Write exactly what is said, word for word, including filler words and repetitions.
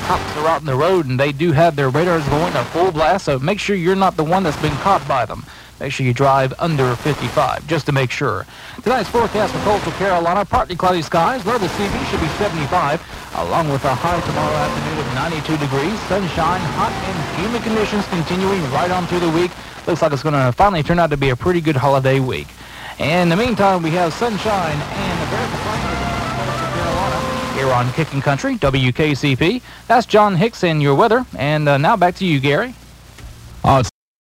cops are out on the road, and they do have their radars going at full blast, so make sure you're not the one that's been caught by them. Make sure you drive under fifty-five, just to make sure. Tonight's forecast for coastal Carolina, partly cloudy skies. Low to C B should be seventy-five, along with a high tomorrow afternoon of ninety-two degrees. Sunshine, hot and humid conditions continuing right on through the week. Looks like it's going to finally turn out to be a pretty good holiday week. And in the meantime, we have sunshine and a very fine coastal Carolina here on Kicking Country, W K C P. That's John Hicks and your weather. And uh, now back to you, Gary. Uh,